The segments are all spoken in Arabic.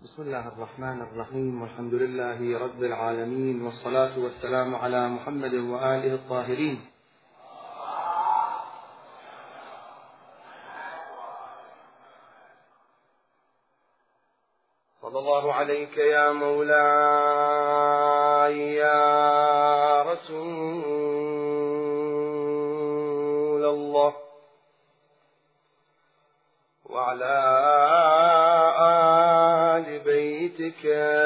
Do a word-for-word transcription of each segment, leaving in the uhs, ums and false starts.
بسم الله الرحمن الرحيم، والحمد لله رب العالمين، والصلاة والسلام على محمد وآله الطاهرين. صلى الله عليك يا مولاي يا رسول الله، وعلى آل بيتك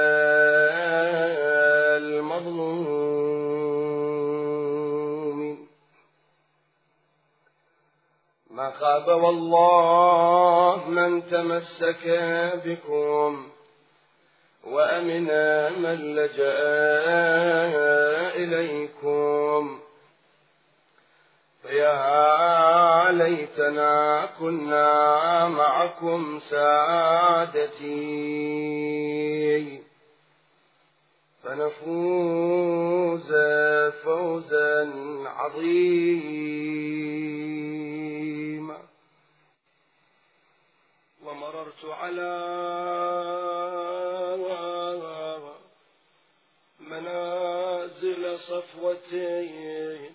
المظلومين. ما خاب والله من تمسك بكم، وأمن من لجأ إليكم، فيا ليتنا كنا معكم سادتي، فنفوز فوزا عظيما. ومررت على منازل صفوتين،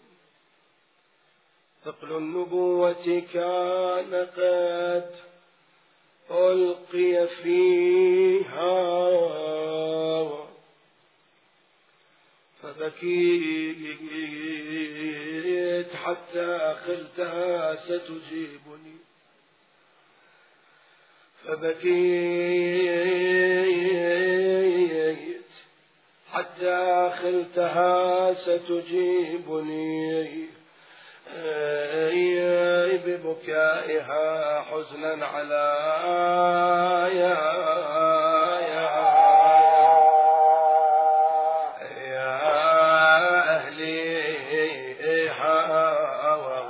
ثقل النبوة كان قد ألقي فيها، فبكيت حتى خلتها ستجيبني، فبكيت حتى خلتها ستجيبني ببكائها حزنا على يا يا يا أهلي هوى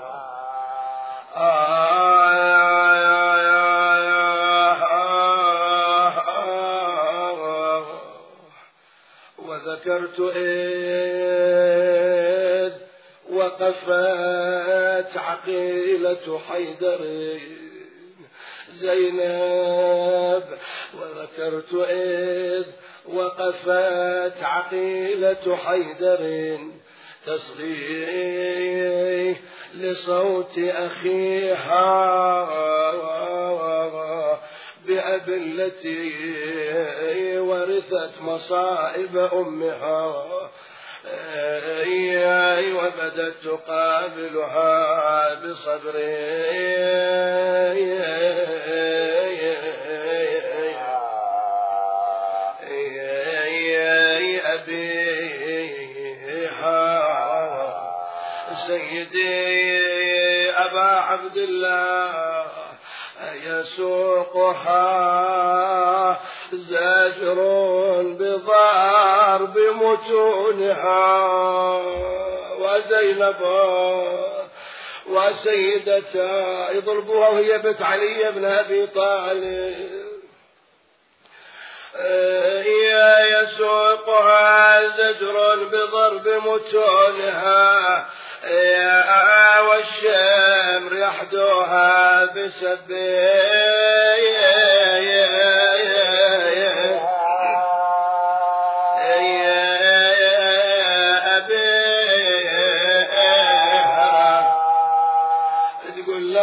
وذكرت إذ وقفت عقيلة حيدر زينب، وذكرت إذ وقفت عقيلة حيدر تصغي لصوت أخيها بأبي التي ورثت مصائب أمها، وبدت تقابلها بصبر أبيها. سيدي أبا عبد الله يسوقها زجر بضرب متونها، وزينب وسيدتا يضربوها وهي بنت علي بن أبي طالب، يسوقها زجر بضرب متونها، والشمر يحدوها بسبي تقول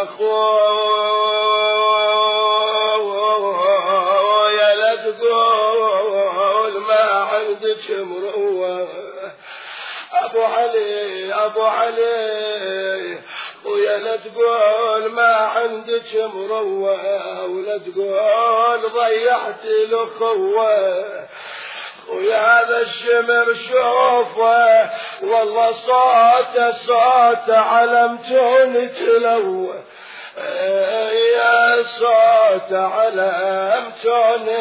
لأخويا لا تقول ما عندك مروة، أبو علي أبو علي ويا لا تقول ما عندك مروة، ولا تقول ضيعت الأخوة، ويا هذا الشمر شوفه والله صوته صوته علمتوني تلوه، يا صوته علمتوني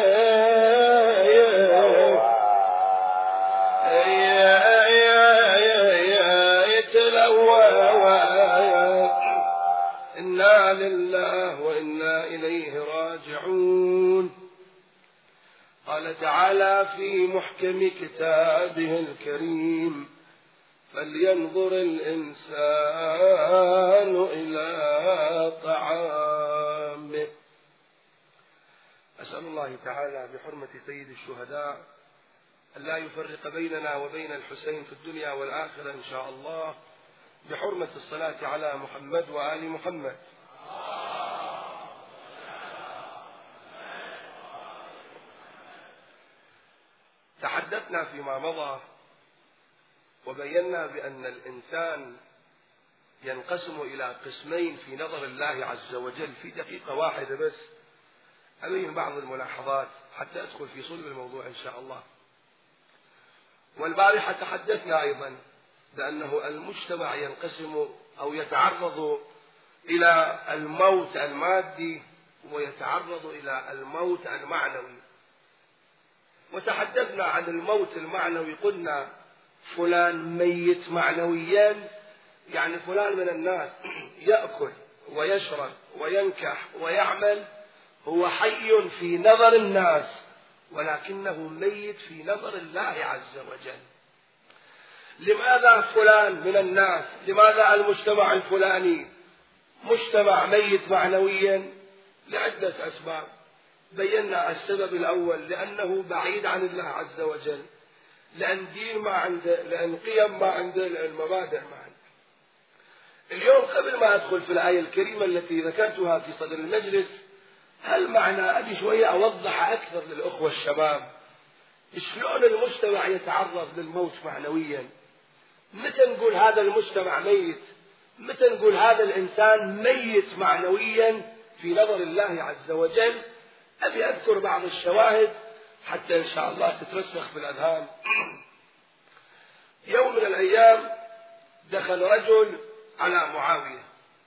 إنا لله وإنا إليه راجعون. قال تعالى في محكم كتابه الكريم: فلينظر الإنسان إلى طعامه. أسأل الله تعالى بحرمة سيد الشهداء أن لا يفرق بيننا وبين الحسين في الدنيا والآخرة إن شاء الله، بحرمة الصلاة على محمد وآل محمد. تحدثنا فيما مضى وبينا بأن الإنسان ينقسم إلى قسمين في نظر الله عز وجل. في دقيقة واحدة بس أبين بعض الملاحظات حتى أدخل في صلب الموضوع إن شاء الله. والبارحة تحدثنا أيضا بأنه المجتمع ينقسم أو يتعرض إلى الموت المادي ويتعرض إلى الموت المعنوي. وتحدثنا عن الموت المعنوي، قلنا فلان ميت معنويا، يعني فلان من الناس يأكل ويشرب وينكح ويعمل، هو حي في نظر الناس ولكنه ميت في نظر الله عز وجل. لماذا فلان من الناس، لماذا المجتمع الفلاني مجتمع ميت معنويا؟ لعدة أسباب. بينا السبب الأول لأنه بعيد عن الله عز وجل، لأن دين ما عنده، لأن قيم ما عنده، لأن مبادئ ما عنده. اليوم قبل ما أدخل في الآية الكريمة التي ذكرتها في صدر المجلس، هل معنى أبي شوية أوضح أكثر للأخوة الشباب شلون المجتمع يتعرض للموت معنويا. متى نقول هذا المجتمع ميت؟ متى نقول هذا الإنسان ميت معنويا في نظر الله عز وجل؟ أبي أذكر بعض الشواهد حتى إن شاء الله تترسخ في الأذهان. يوم من الأيام دخل رجل على معاوية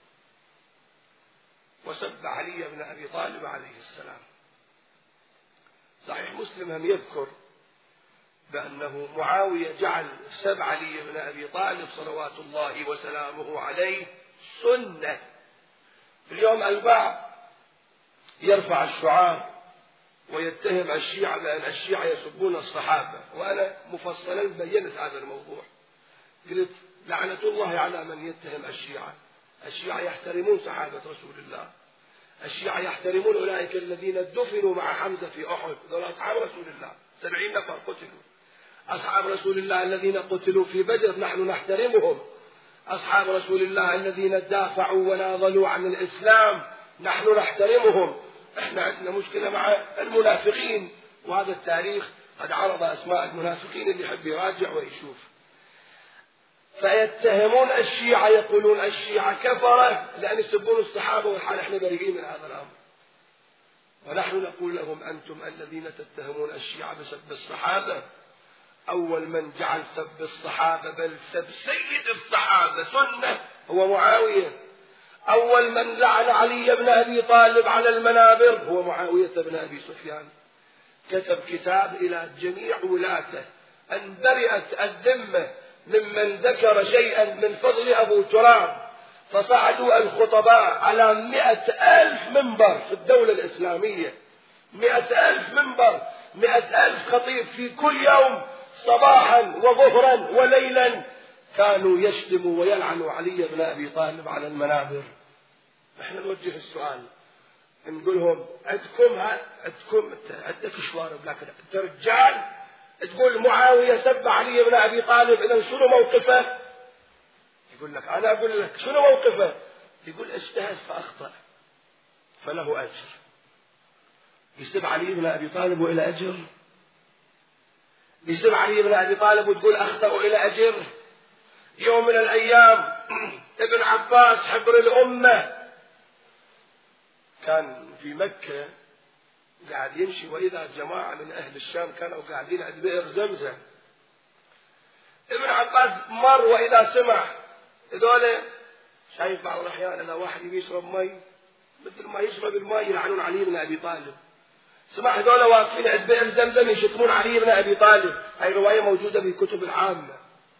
وسب علي بن أبي طالب عليه السلام. صحيح مسلم هم يذكر بأنه معاوية جعل سب علي بن أبي طالب صلوات الله وسلامه عليه سنة. اليوم البعض يرفع الشعار ويتهم الشيعة بأن الشيعة يسبون الصحابة، وأنا مفصلا بينت هذا الموضوع. قلت لعنة الله على من يتهم الشيعة. الشيعة يحترمون صحابة رسول الله، الشيعة يحترمون أولئك الذين دفنوا مع حمزة في أحد، دول أصحاب رسول الله، سبعين نفر قتلوا. أصحاب رسول الله الذين قتلوا في بدر نحن نحترمهم. أصحاب رسول الله الذين دافعوا وناضلوا عن الإسلام نحن نحترمهم. احنا عندنا مشكلة مع المنافقين، وهذا التاريخ قد عرض أسماء المنافقين اللي يحب يراجع ويشوف. فيتهمون الشيعة، يقولون الشيعة كفرة لأن يسبون الصحابة، والحال احنا بريئين من هذا الأمر. ونحن نقول لهم أنتم الذين تتهمون الشيعة بسب الصحابة، أول من جعل سب الصحابة بل سب سيد الصحابة سنة هو معاوية. أول من لعن علي بن أبي طالب على المنابر هو معاوية بن أبي سفيان. كتب كتاب إلى جميع ولاته أن برئت الذمة ممن ذكر شيئا من فضل أبو تراب، فصعدوا الخطباء على مئة ألف منبر في الدولة الإسلامية، مئة ألف منبر، مئة ألف خطيب في كل يوم صباحا وظهرا وليلا كانوا يشتموا ويلعنوا علي بن أبي طالب على المنابر. احنا نوجه السؤال نقول لهم عندكم عندكم عندك شوارب، لكن انت رجال تقول معاوية سب علي بن أبي طالب، إذا شنو موقفه؟ يقول لك أنا أقول لك شنو موقفه؟ يقول اجتهد فأخطأ فله أجر. يسب علي بن أبي طالب وإلى أجر؟ يسب علي بن أبي طالب وتقول أخطأ وإلى أجر؟ يوم من الأيام ابن عباس حبر الأمة كان في مكة قاعد يمشي، وإذا جماعة من أهل الشام كانوا قاعدين عند بئر زمزم. ابن عباس مر وإذا سمع هذول، شايف بعض الأحيان إذا واحد يشرب مي مثل ما يشرب الماء يلعنون علي بن أبي طالب، سمع هذول واقفين عند بئر زمزم يشتمون علي بن أبي طالب. هاي رواية موجودة في الكتب العامة.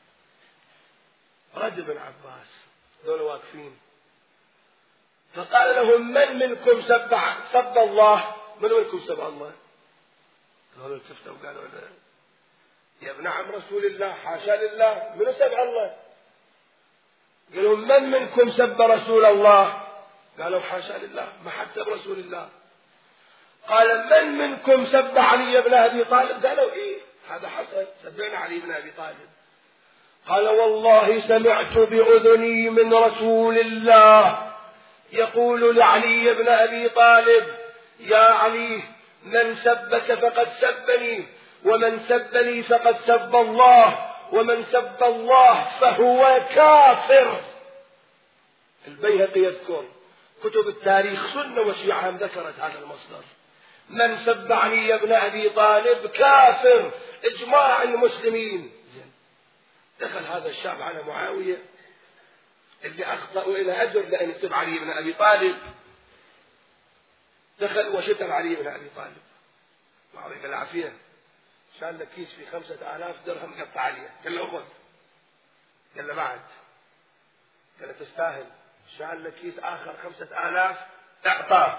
رد ابن عباس هذول واقفين فقال لهم من منكم سب سب الله؟ من منكم سب الله؟ قالوا التفتوا وقالوا يا ابن عم رسول الله حاشا لله، من سب الله؟ قالوا من منكم سب رسول الله؟ قالوا حاشا لله، ما حد سب رسول الله. قال من منكم سب علي بن أبي طالب؟ قالوا إيه هذا حصل، سبنا علي بن أبي طالب. قال والله سمعت بأذني من رسول الله يقول لعلي بن أبي طالب يا علي من سبك فقد سبني، ومن سبني فقد سب الله، ومن سب الله فهو كافر. البيهقي يذكر، كتب التاريخ سنة وشيعة ذكرت هذا المصدر، من سب علي بن أبي طالب كافر، إجماع المسلمين. دخل هذا الشاب على معاوية اللي أخطأوا إلى أجر لأن يسب علي بن أبي طالب، دخل وشتم علي بن أبي طالب. معاوية قال عافية، شال لك كيس في خمسة آلاف درهم قطع عليه. قال له أخذ. قال له بعد. قال له تستاهل. شال لك كيس آخر خمسة آلاف اعطاه.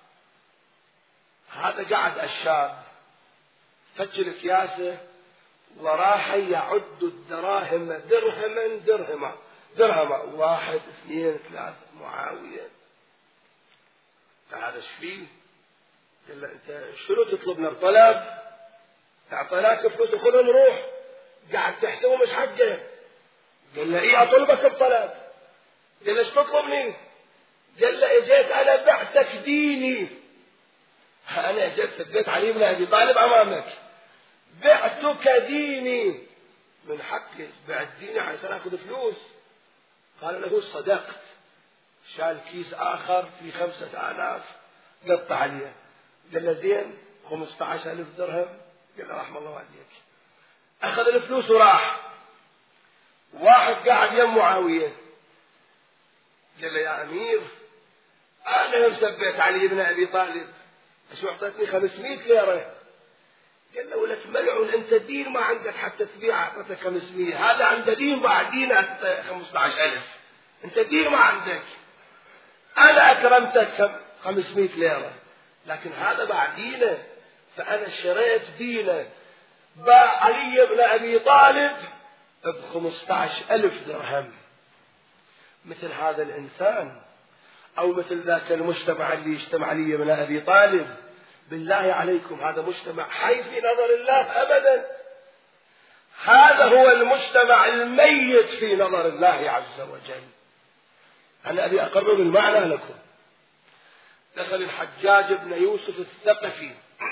هذا قعد الشاب فج الكياسة وراح يعد الدراهم درهما درهما درهما واحد اثنين ثلاثة. معاوية هذا ايش فيه؟ قال له انت شنو تطلب لنا الطلب؟ اعطيناك فلوس وخذ نروح، قاعد تحسبه مش حقه. قال له ايه اطلبك بطلب؟ قال له ايش تطلبني؟ قال له اجيت انا بعتك ديني، انا اجيت سبيت علي بن ابي طالب امامك، بعتك ديني، من حقي بعت ديني عشان اخذ فلوس. قال له صدقت. شال كيس اخر في خمسة آلاف قطع عليه. قال له زين خمسة عشر ألف درهم. قال له رحم الله والديك. اخذ الفلوس وراح. واحد قاعد يم معاوية قال له يا امير انا يوم سبيت علي بن ابي طالب شو اعطيتني خمسمائة ليرة. قال له ولك ملعون انت دين ما عندك حتى تبيع، اعطيتك خمسمائة، هذا عنده دين بعد دينك خمسة عشر ألف، انت دين ما عندك، انا اكرمتك خمسمائة ليرة لكن هذا بعد دينه، فانا شريت دينه. باع علي بن ابي طالب بخمسة عشر ألف درهم. مثل هذا الانسان او مثل ذاك المجتمع اللي يجتمع علي بن ابي طالب، بالله عليكم هذا مجتمع حي في نظر الله ابدا. هذا هو المجتمع الميت في نظر الله عز وجل. انا ابي اقرب المعنى لكم. دخل الحجاج بن يوسف الثقفي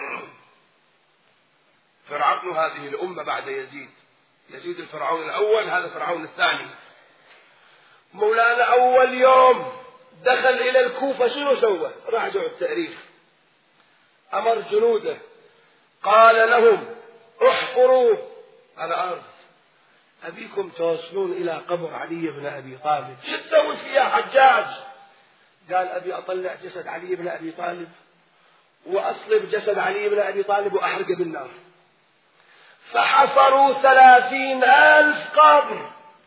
فرعون هذه الامه بعد يزيد، يزيد الفرعون الاول، هذا فرعون الثاني. مولانا اول يوم دخل الى الكوفه شنو سوى؟ راجعوا التاريخ. امر جنوده قال لهم احفروا الارض، ابيكم توصلون الى قبر علي بن ابي طالب. شو تسوي فيها حجاج؟ قال ابي اطلع جسد علي بن ابي طالب واصلب جسد علي بن ابي طالب واحرقه بالنار. فحفروا ثلاثين الف قبر،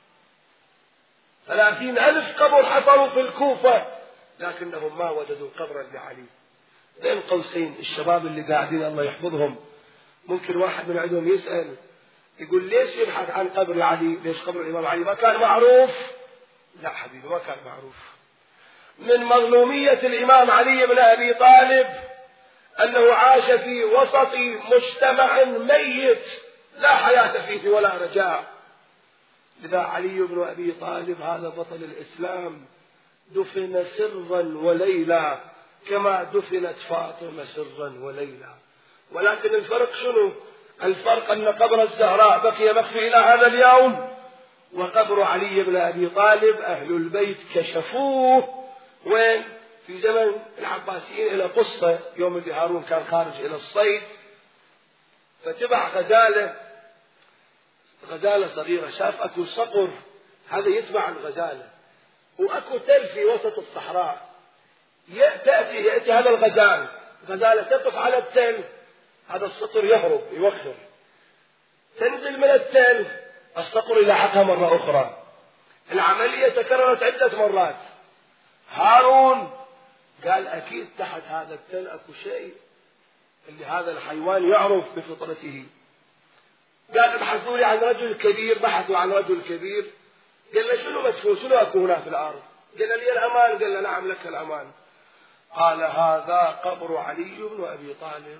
ثلاثين ألف قبر حفروا في الكوفة، لكنهم ما وجدوا قبرا لعلي. بين قوسين الشباب اللي قاعدين الله يحفظهم، ممكن واحد من عندهم يسأل يقول ليش يبحث عن قبر علي؟ ليش قبر الإمام علي ما كان معروف؟ لا حبيبي ما كان معروف. من مظلومية الإمام علي بن أبي طالب أنه عاش في وسط مجتمع ميت لا حياة فيه ولا رجاء. لذا علي بن أبي طالب هذا بطل الإسلام دفن سرا وليلا كما دفنت فاطمة سرا وليلا. ولكن الفرق شنو؟ الفرق أن قبر الزهراء بقي مخفي إلى هذا اليوم، وقبر علي بن أبي طالب أهل البيت كشفوه. وين؟ في زمن العباسيين إلى قصة يوم اللي هارون كان خارج إلى الصيد، فتبع غزالة غزالة صغيرة، شاف أكو صقر، هذا يتبع الغزالة، وأكو تل في وسط الصحراء، يأتي يأتي هذا الغزال، غزالة تقف على التل، هذا الصقر يهرب يوخر، تنزل من التل، الصقر يلحقها مرة أخرى. العملية تكررت عدة مرات. هارون قال أكيد تحت هذا التل أكو شيء اللي هذا الحيوان يعرف بفطرته. قال ابحثوا لي عن رجل كبير، بحثوا عن رجل كبير. قال له شنو مدفون؟ شنو اكو هنا في الارض؟ قال لي الامان. قال له نعم لك الامان. قال هذا قبر علي بن أبي طالب.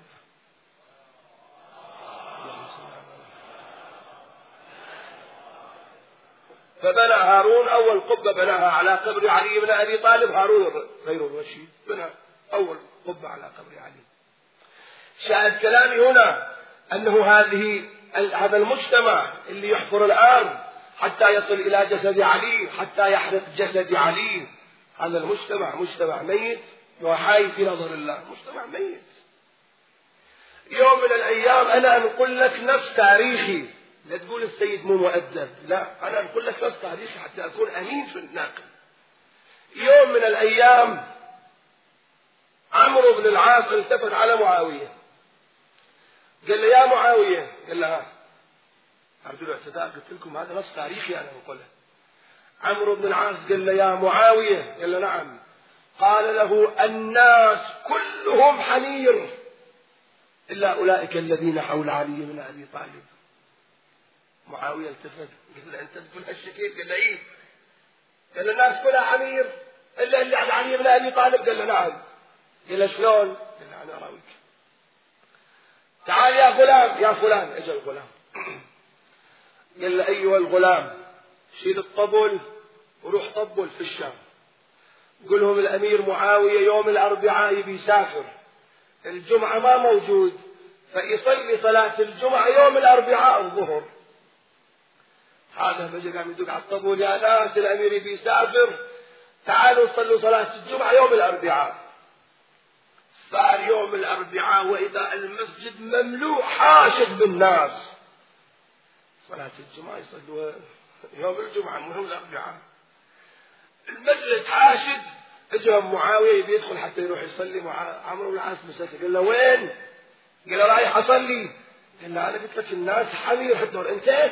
فبنى هارون أول قبة بناها على قبر علي بن أبي طالب، هارون غير الرشيد بنى أول قبة على قبر علي. شاهد كلامي هنا أنه هذه هذا المجتمع اللي يحفر الآن حتى يصل إلى جسد علي، حتى يحرق جسد علي، هذا المجتمع مجتمع ميت وحي في نظر الله، مجتمع ميت. يوم من الأيام أنا أنقل لك نص تاريخي، لا تقول السيد مو مؤدب، لا، أنا أنقل لك نص تاريخي حتى أكون أمين في النقل. يوم من الأيام عمرو بن العاص التفت على معاوية قال له يا معاوية، قال له ها أرجو الاعتذار، قلت لكم هذا نص تاريخي أنا أنقله. عمرو بن العاص قال له يا معاوية، قال له نعم. قال له الناس كلهم حمير إلا أولئك الذين حول علي بن أبي طالب. معاوية التفت قال له أنت تقول هالشكل؟ قال له إيه؟ قال له الناس كلها حمير إلا اللي على علي بن أبي طالب. قال له نعم. قال له شلون؟ قال له أنا أراويك. تعال يا غلام، يا فلان. اجى الغلام قال له أيها الغلام شيل الطبل وروح طبل في الشام، قل لهم الأمير معاوية يوم الأربعاء بيسافر، الجمعة ما موجود، فيصلي صلاة الجمعة يوم الأربعاء الظهر. هذا بجي قام يدق على الطبل، يا ناس الأمير بيسافر، تعالوا صلوا صلاة الجمعة يوم الأربعاء. صار يوم الأربعاء وإذا المسجد مملوء حاشد بالناس، صلاة الجمعة يصلوا يوم الجمعة مو يوم الأربعاء، المسجد حاشد. اجهم معاوية بيدخل حتى يروح يصلي مع عمرو بن العاص مسافر، قال له وين؟ قال له رايح أصلي. قال له أنا قلت لك الناس حمير حدور، أنت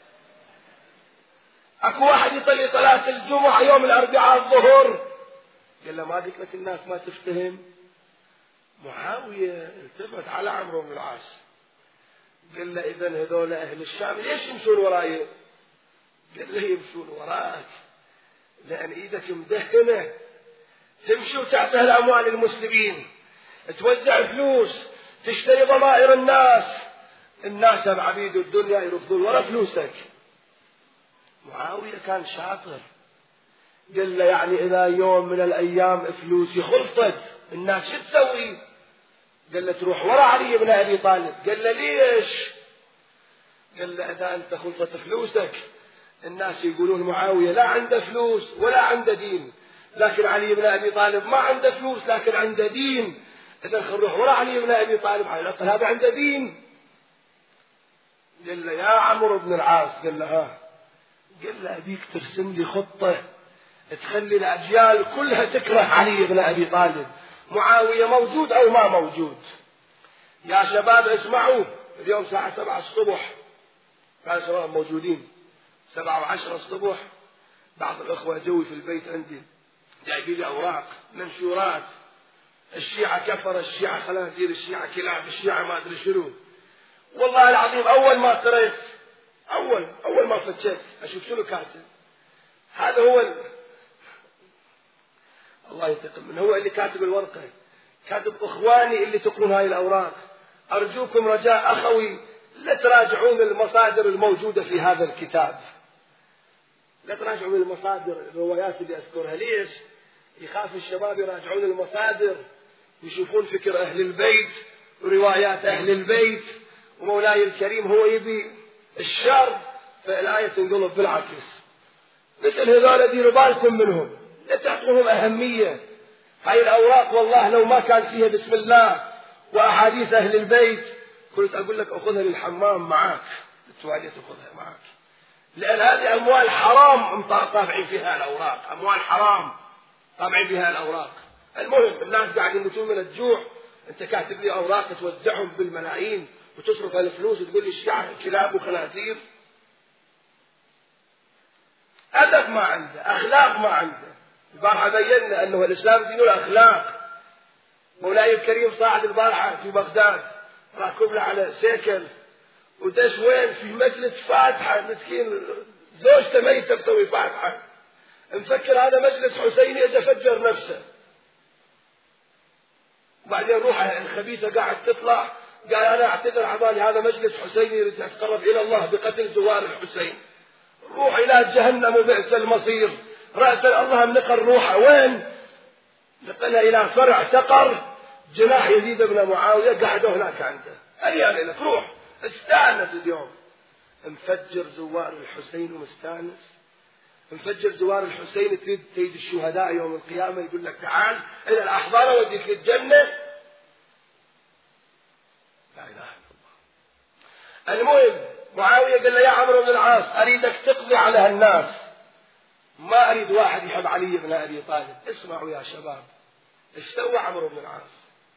أكو واحد يصلي صلاة الجمعة يوم الأربعاء الظهر؟ قال له ما قلت لك الناس ما تفتهم. معاوية التفت على عمرو بن العاص قال له إذن هذول أهل الشام ليش يمشون وراي؟ قال له يمشون وراك لأن إيدك مدهنة، تمشي وتعطيها الأموال المسلمين، توزع فلوس، تشتري ضمائر الناس، الناس بعبيد الدنيا يرفضون ورا فلوسك. معاوية كان شاطر، قال له يعني إذا يوم من الأيام فلوسي خلصت الناس شو تسوي؟ قال له تروح ورا علي بن أبي طالب. قال له ليش؟ قال له إذا أنت خلصت فلوسك الناس يقولون معاوية لا عنده فلوس ولا عنده دين، لكن علي بن أبي طالب ما عنده فلوس لكن عنده دين، إذا خل نروح ورا علي بن أبي طالب على الأقل هذا عنده دين. قال له يا عمرو بن العاص، قال له ها، قال له أبيك ترسم لي خطة تخلي الأجيال كلها تكره علي بن أبي طالب، معاوية موجود أو ما موجود. يا شباب اسمعوا، اليوم ساعة سبعة الصبح، كان شباب موجودين سبعة وعشرة الصبح، بعض الأخوة جوي في البيت عندي جايبين لي أوراق منشورات، الشيعة كفر، الشيعة خنازير، الشيعة كلاب، الشيعة ما أدري شنو. والله العظيم أول ما قريت أول أول ما فتشت أشوف شنو كاتب، هذا هو ال... الله ينتقم من هو اللي كاتب الورقة، كاتب إخواني اللي تقرون هاي الأوراق، أرجوكم رجاء أخوي لا تراجعون المصادر الموجودة في هذا الكتاب، لا تراجعون المصادر الروايات اللي أذكرها. ليش؟ يخاف الشباب يراجعون المصادر ويشوفون فكر أهل البيت وروايات أهل البيت، ومولاي الكريم هو يبي الشر فالآية تنقلب بالعكس. مثل هذول ديروا بالكم منهم، لا تعطوهم أهمية. هاي الأوراق والله لو ما كان فيها بسم الله وأحاديث أهل البيت كنت أقول لك أخذها للحمام معك، التواليت أخذها معك، لأن هذه أموال حرام طابعين فيها الأوراق، أموال حرام طابعين فيها الأوراق. المهم الناس قاعدين يموتون من الجوع، أنت كاتب لي أوراق توزعهم بالملايين وتصرف الفلوس وتقول لي الشيعة كلاب وخنازير. أدب ما عنده، أخلاق ما عنده. البارحة بينا أنه الإسلام دين الأخلاق. مولاي الكريم صاعد البارحة في بغداد راكب له على سيكل ودش وين في مجلس فاتحة، مسكين زوجته ميتة بتسوي فاتحة، مفكر هذا مجلس حسيني اجى فجر نفسه. وبعدين روحه الخبيثة قاعد تطلع، قال أنا أعتذر عبالي هذا مجلس حسيني يريد يتقرب إلى الله بقتل زوار الحسين، روح إلى جهنم وبئس المصير، رأس الله نقل روحه وين؟ نقلها إلى فرع سقر جناح يزيد بن معاوية، قعدوا هناك عنده. أيام لك روح استانس اليوم، مفجر زوار الحسين ومستانس، مفجر زوار الحسين تريد تجد الشهداء يوم القيامة يقول لك تعال إلى الأحضان وديك للجنة. لا إله إلا الله. المهم معاوية قال له يا عمرو بن العاص أريدك تقضي على هالناس، ما أريد واحد يحب علي بن أبي طالب. اسمعوا يا شباب ايش سوى عمرو بن العاص؟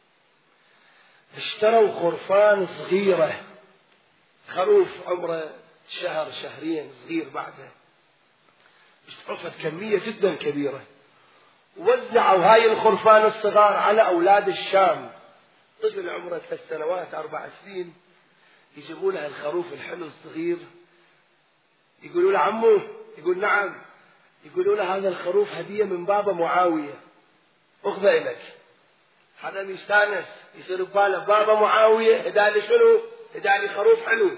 اشتروا خرفان صغيرة، خروف عمره شهر شهرين صغير، بعده اشترفت كمية جدا كبيرة، وزعوا هاي الخرفان الصغار على أولاد الشام. طفل عمره ثلاث سنوات أربع سنين يجيبوا له الخروف الحلو الصغير، يقولوا له عمو، يقول نعم، يقولوا له هذا الخروف هدية من بابا معاوية، أخذه إليك. هذا يستانس، يصير بباله بابا معاوية هدالي شنو؟ هدالي خروف حلو.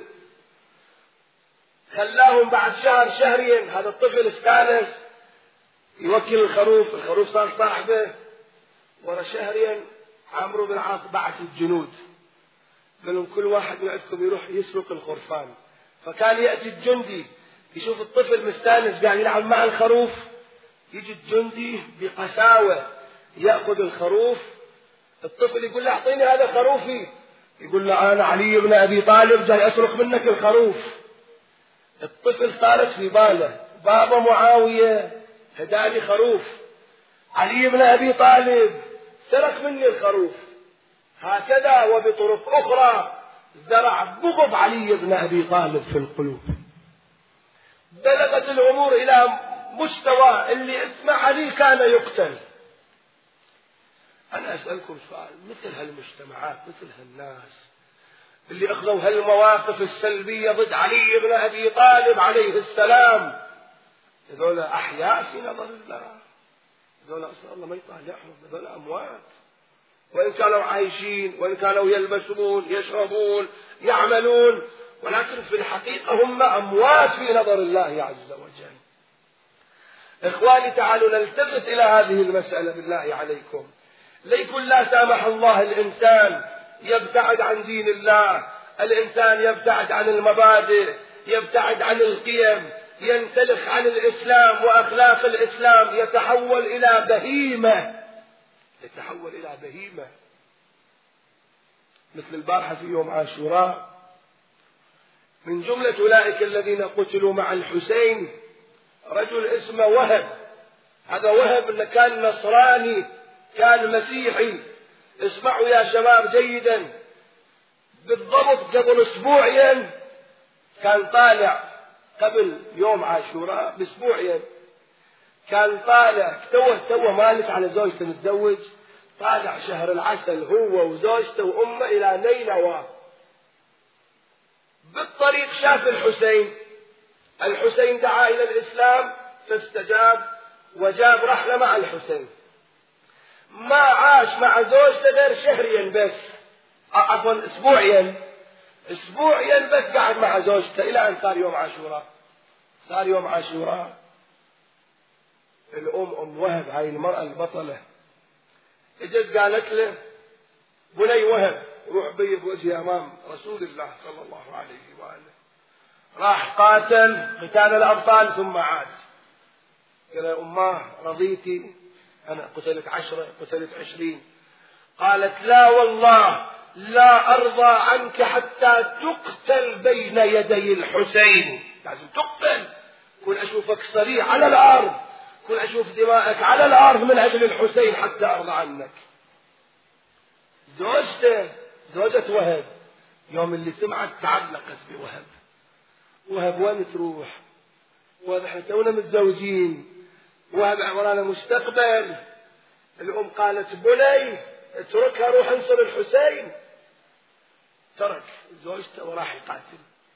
خلاهم بعد شهر شهرين هذا الطفل استانس، يوكل الخروف، الخروف صار صاحبه. ورا شهرين عمرو بن العاص بعث الجنود، قال لهم كل واحد من عندكم يروح يسرق الخرفان. فكان يأتي الجندي يشوف الطفل مستانس قاعد يلعب مع الخروف، يجي الجندي بقساوة يأخذ الخروف، الطفل يقول له أعطيني هذا خروفي، يقول له أنا علي بن أبي طالب جاي أسرق منك الخروف. الطفل صارت في باله بابا معاوية هداني خروف، علي بن أبي طالب سرق مني الخروف. هكذا وبطرق أخرى زرع بغض علي بن أبي طالب في القلوب. بلغت الأمور إلى مستوى اللي اسمه علي كان يقتل. أنا أسألكم سؤال، مثل هالمجتمعات مثل هالناس اللي أخذوا هالمواقف السلبية ضد علي بن أبي طالب عليه السلام، هذول أحياء في نظر الله؟ هذول أصلا الله ما يطالعهم، هذول أموات، وإن كانوا عايشين وإن كانوا يلبسون يشربون يعملون، ولكن في الحقيقة هم أموات في نظر الله عز وجل. إخواني تعالوا نلتفت إلى هذه المسألة بالله عليكم. ليكن لا سامح الله الإنسان يبتعد عن دين الله، الإنسان يبتعد عن المبادئ، يبتعد عن القيم، ينسلخ عن الإسلام وأخلاق الإسلام، يتحول إلى بهيمة، يتحول إلى بهيمة. مثل البارحة في يوم عاشوراء، من جملة أولئك الذين قتلوا مع الحسين رجل اسمه وهب. هذا وهب اللي كان نصراني، كان مسيحي. اسمعوا يا شباب جيدا، بالضبط قبل اسبوعين كان طالع، قبل يوم عاشوراء باسبوعين كان طالع، توه توه مالك على زوجته متزوج، طالع شهر العسل هو وزوجته وامه الى نينوى. بالطريق شاف الحسين، الحسين دعا الى الاسلام فاستجاب وجاب رحله مع الحسين. ما عاش مع زوجته غير شهرين بس، عفوا اسبوعين، اسبوعين بس قعد مع زوجته الى ان صار يوم عاشوراء. صار يوم عاشوراء الام ام وهب هاي المرأة البطلة اجت قالت له بني وهب روح بي بوجهي امام رسول الله صلى الله عليه واله. راح قاتل قتال الابطال ثم عاد. قال يا اماه رضيتي؟ انا قتلت عشرة قتلت عشرين. قالت لا والله لا ارضى عنك حتى تقتل بين يدي الحسين. لازم تقتل، كن اشوفك صريح على الارض، كن اشوف دماءك على الارض من اجل الحسين حتى ارضى عنك. زوجته زوجة وهب يوم اللي سمعت تعلقت بوهب. وهب وين تروح؟ وهب احنا تونا متزوجين، وهب ورانا مستقبل. الام قالت بني اتركها روح انصر الحسين. ترك زوجته وراح يقاتل.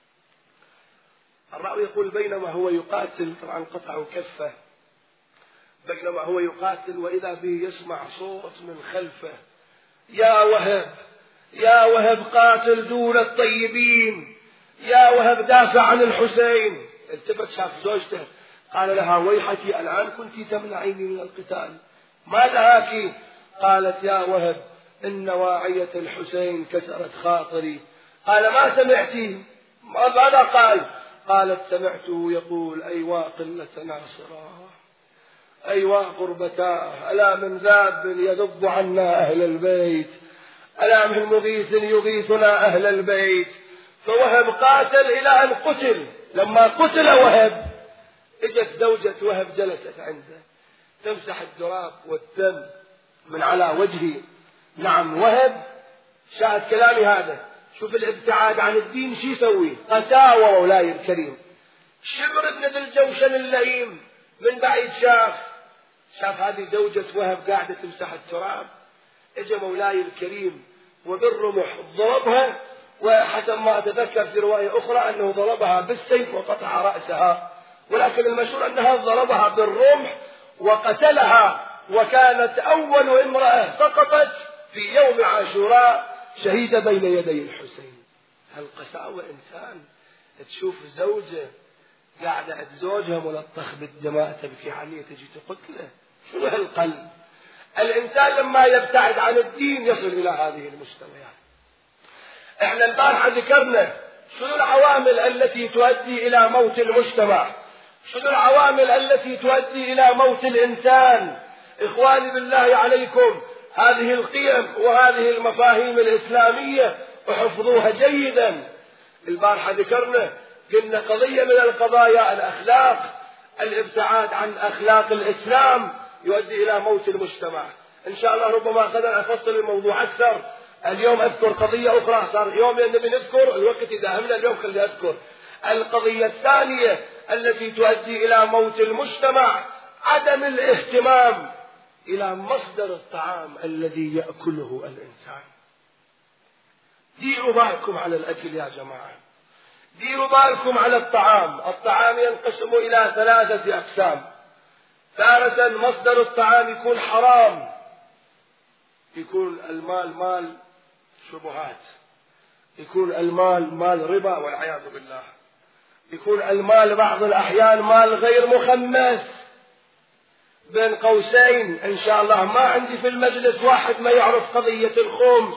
الراوي يقول بينما هو يقاتل، طبعا قطعوا كفه، بينما هو يقاتل واذا به يسمع صوت من خلفه يا وهب يا وهب قاتل دون الطيبين، يا وهب دافع عن الحسين. التفت شاف زوجته قال لها ويحك الآن كنت تمنعيني من القتال، ما دهاك؟ قالت يا وهب إن واعية الحسين كسرت خاطري. قال ما سمعتي؟ ماذا قال؟ قالت سمعته يقول أيوا قلة ناصرا أيوا غربتاه، ألا من ذاب يذب عنا أهل البيت، ألا من مغيث يغيثنا أهل البيت. فوهب قاتل إلى أن قتل. لما قتل وهب اجت زوجة وهب جلست عنده تمسح التراب والدم من على وجهه. نعم وهب شاهد كلامي هذا، شوف الابتعاد عن الدين شي يسوي، قساوة مولاي الكريم. شمر بن ذي الجوشن اللئيم من بعيد شاف شاف هذه زوجة وهب قاعدة تمسح التراب، اجى مولاي الكريم وبالرمح ضربها، وحسب ما أتذكر في رواية أخرى أنه ضربها بالسيف وقطع رأسها، ولكن المشهور أنها ضربها بالرمح وقتلها، وكانت أول امرأة سقطت في يوم عاشوراء شهيدة بين يدي الحسين. هالقساوة إنسان تشوف زوجة قاعدة عند زوجها ملطخ بالدماء تبكي عليه تجي تقتله، شنو هالقلب؟ الإنسان لما يبتعد عن الدين يصل إلى هذه المستويات. احنا البارحة ذكرنا شنو العوامل التي تؤدي إلى موت المجتمع، شنو العوامل التي تؤدي إلى موت الإنسان. إخواني بالله عليكم هذه القيم وهذه المفاهيم الإسلامية احفظوها جيدا. البارحة ذكرنا قلنا قضية من القضايا الأخلاق، الابتعاد عن أخلاق الإسلام يؤدي إلى موت المجتمع. إن شاء الله ربما غدا أفصل الموضوع أكثر. اليوم أذكر قضية أخرى، صار يوم نبي نذكر الوقت يداهمنا اليوم خلي أذكر القضية الثانية التي تؤدي إلى موت المجتمع، عدم الاهتمام إلى مصدر الطعام الذي يأكله الإنسان. ديروا بالكم على الأكل يا جماعة، ديروا بالكم على الطعام. الطعام ينقسم إلى ثلاثة أقسام. تارة مصدر الطعام يكون حرام، يكون المال مال شبهات، يكون المال مال ربا والعياذ بالله، يكون المال بعض الأحيان مال غير مخمس. بين قوسين إن شاء الله ما عندي في المجلس واحد ما يعرف قضية الخمس.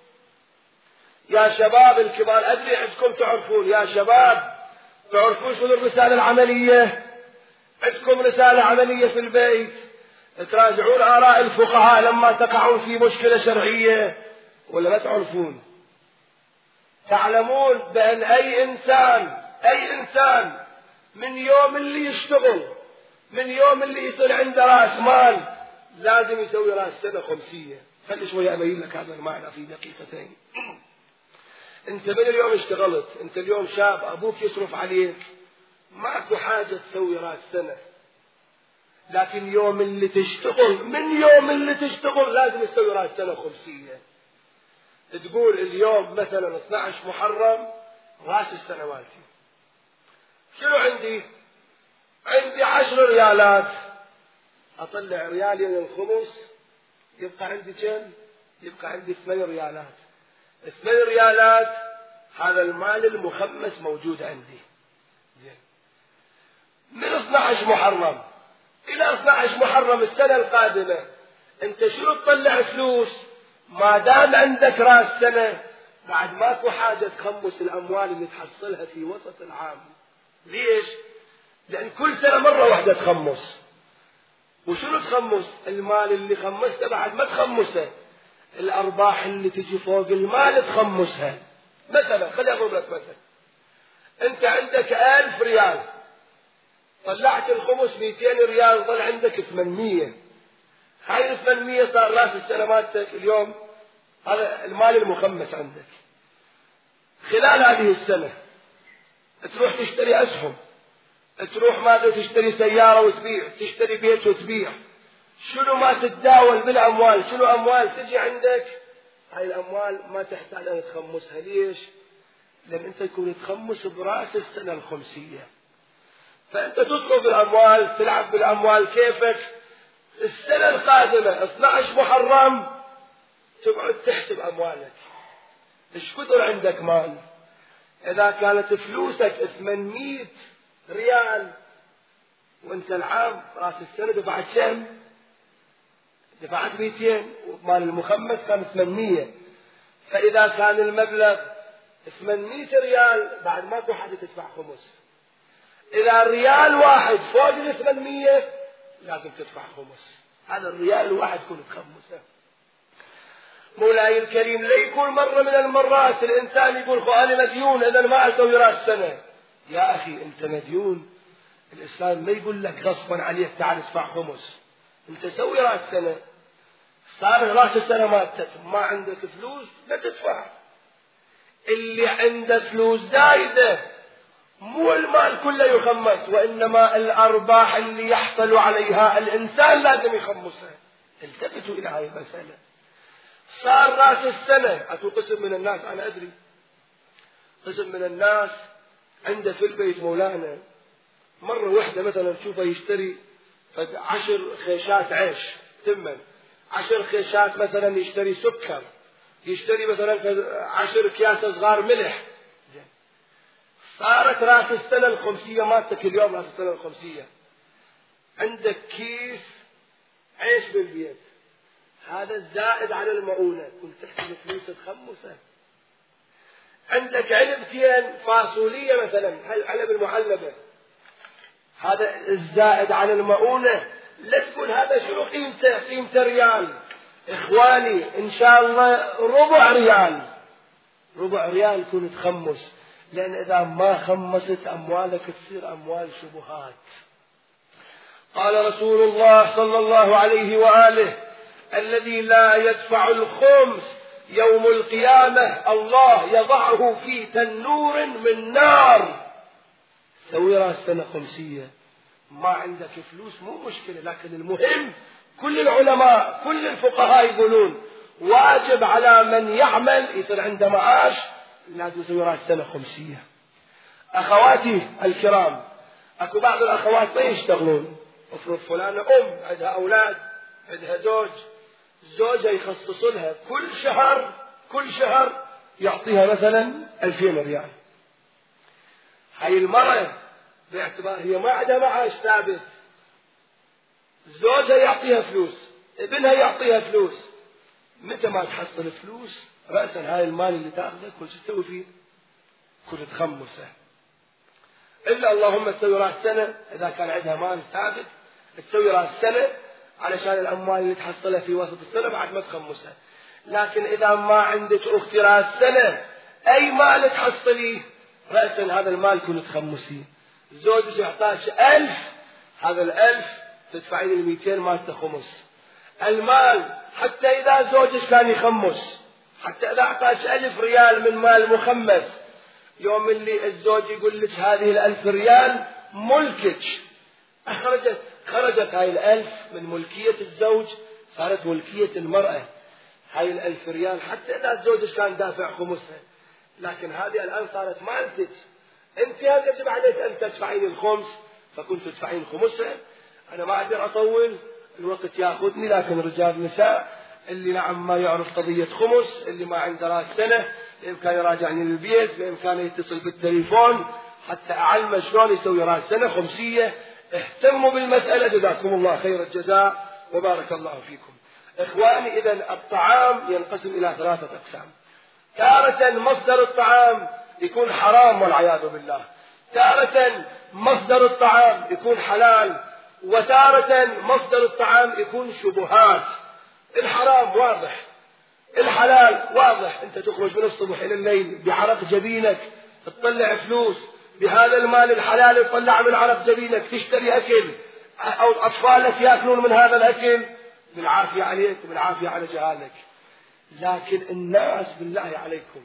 يا شباب الكبار أدري عندكم تعرفون، يا شباب تعرفون شنو الرسالة العملية؟ عندكم رسالة عملية في البيت تراجعون آراء الفقهاء لما تقعون في مشكلة شرعية ولا ما تعرفون؟ تعلمون بأن أي إنسان أي إنسان من يوم اللي يشتغل، من يوم اللي يصير عنده رأس مال لازم يسوي رأس سنة خمسية. خلي شوية أبين لك هذا المعنى في دقيقتين. أنت من اليوم اشتغلت، أنت اليوم شاب أبوك يصرف عليك، ماكو حاجة تسوي رأس سنة. لكن يوم اللي تشتغل، من يوم اللي تشتغل لازم تسوي رأس سنة خمسية. تقول اليوم مثلا اثني عشر محرم رأس السنة مالتي، شنو عندي؟ عندي عشر ريالات، أطلع ريالي من الخمس يبقى عندي كم؟ يبقى عندي ثمان ريالات. ثمان ريالات هذا المال المخمس موجود عندي. زين. من اثني عشر محرم إلى اثني عشر محرم السنة القادمة أنت شنو تطلع فلوس؟ ما دام عندك رأس سنة بعد ماكو حاجة تخمس الأموال اللي تحصلها في وسط العام. ليش؟ لأن كل سنة مرة واحدة تخمس. وشنو تخمس؟ المال اللي خمسته بعد ما تخمسه، الأرباح اللي تجي فوق المال تخمسها. مثلا خلي أقول لك مثلا أنت عندك ألف ريال، طلعت الخمس مئتين ريال، ظل عندك ثمانمية. هاي الثمانمية صار راس السنة مالتك اليوم، هذا المال المخمس عندك. خلال هذه السنة تروح تشتري أسهم، تروح ماذا تشتري سيارة وتبيع، تشتري بيت وتبيع. شنو ما تتداول بالأموال، شنو أموال تجي عندك، هاي الأموال ما تحتاج أن تخمسها. ليش؟ لأن أنت تكون تخمس برأس السنة الخمسية. فأنت تدخل بالأموال، تلعب بالأموال كيفك. السنة القادمة اثني عشر محرم تقعد تحسب أموالك، إيش كثر عندك مال. إذا كانت فلوسك ثمانمئة ريال وأنت العام رأس السنة دفعت كم؟ دفعت مئتين، ومال المخمس كان ثمانمئة، فإذا كان المبلغ ثمانمئة ريال بعد ما حد تدفع خمس. إذا الريال واحد فوق ال ثمانمئة لازم تدفع خمس، هذا الريال الواحد يكون بخمسة. مولاي الكريم، لا يكون مرة من المرات الإنسان يقول خو أنا مديون إذا ما أسوي رأس سنة. يا أخي أنت مديون، الإسلام ما يقول لك غصبا عليك تعال ادفع خمس، أنت سوي رأس سنة. صار رأس السنة ما ما عندك فلوس لا تدفع. اللي عنده فلوس زايدة مو المال كله يخمس، وإنما الأرباح اللي يحصل عليها الإنسان لازم يخمسها. التفتوا إلى هذه المسألة. صار رأس السنة، أكو قسم من الناس أنا أدري قسم من الناس عنده في البيت مولانا مرة واحدة مثلا تشوفه يشتري عشر خيشات عيش ثمن، عشر خيشات مثلا يشتري سكر، يشتري مثلا عشر أكياس صغار ملح. صارت رأس السنة الخمسية مالتك اليوم رأس السنة الخمسية، عندك كيس عيش بالبيت، هذا الزائد على المؤونة، كنت تحسب فلوس تخمسه. عندك علبتين فاصولية مثلا، هالعلب المعلبة، هذا الزائد على المؤونة، لا تقول هذا شنو قيمته، قيمته ريال. إخواني إن شاء الله ربع ريال، ربع ريال يكون تخمس، لأن إذا ما خمست أموالك تصير أموال شبهات. قال رسول الله صلى الله عليه وآله: الذي لا يدفع الخمس يوم القيامة الله يضعه في تنور من نار. سوي رأس سنة خمسية، ما عندك فلوس مو مشكلة، لكن المهم كل العلماء كل الفقهاء يقولون واجب على من يعمل يصير عنده معاش لازم يسوي رأس سنة خمسية. أخواتي الكرام، أكو بعض الأخوات ما يشتغلون، افرض فلانة أم عندها أولاد عندها زوج، زوجها يخصص لها كل شهر كل شهر يعطيها مثلا ألفين ريال. هاي المرأة باعتبار هي ما عندها معاش ثابت، زوجها يعطيها فلوس، ابنها يعطيها فلوس، متى ما تحصل فلوس رأسا هاي المال اللي تأخذه كل شيء تسوي فيه كل تخمسه، إلا اللهم تسوي رأس سنة إذا كان عندها مال ثابت، تسوي رأس سنة علشان الأموال اللي تحصلها في وسط السنة بعد ما تخمسها. لكن إذا ما عندك أختي رأس سنة أي مال تحصليه رأسا هذا المال كله تخمسيه. زوجك يعطاك ألف، هذا الألف تدفعين الميتين مالته خمس. المال حتى إذا زوجك كان يخمس، حتى إذا أعطاك ألف ريال من مال مخمس، يوم اللي الزوج يقول لك هذه الألف ريال ملكك، خرجت خرجت هاي الألف من ملكية الزوج صارت ملكية المرأة. هاي الألف ريال حتى إذا زوجك كان دافع خمسها، لكن هذه الآن صارت مالتك أنت، هذا يجب عليك أن تدفعين الخمس، فكنت تدفعين خمسها. أنا ما أقدر أطول، الوقت يأخذني، لكن رجال نساء اللي نعم ما يعرف قضية خمس، اللي ما عنده رأس سنة بإمكانه يراجعني للبيت، بإمكانه يتصل بالتليفون حتى أعلم شلون يسوي رأس سنة خمسية. اهتموا بالمسألة، جزاكم الله خير الجزاء وبارك الله فيكم. إخواني، إذن الطعام ينقسم إلى ثلاثة أقسام. تارة مصدر الطعام يكون حرام والعياذ بالله، تارة مصدر الطعام يكون حلال، وتارة مصدر الطعام يكون شبهات. الحرام واضح، الحلال واضح، أنت تخرج من الصبح إلى الليل بعرق جبينك تطلع فلوس، بهذا المال الحلال تطلع من عرق جبينك تشتري أكل، أو أطفالك يأكلون من هذا الأكل، بالعافية عليك وبالعافية على جهالك. لكن الناس بالله عليكم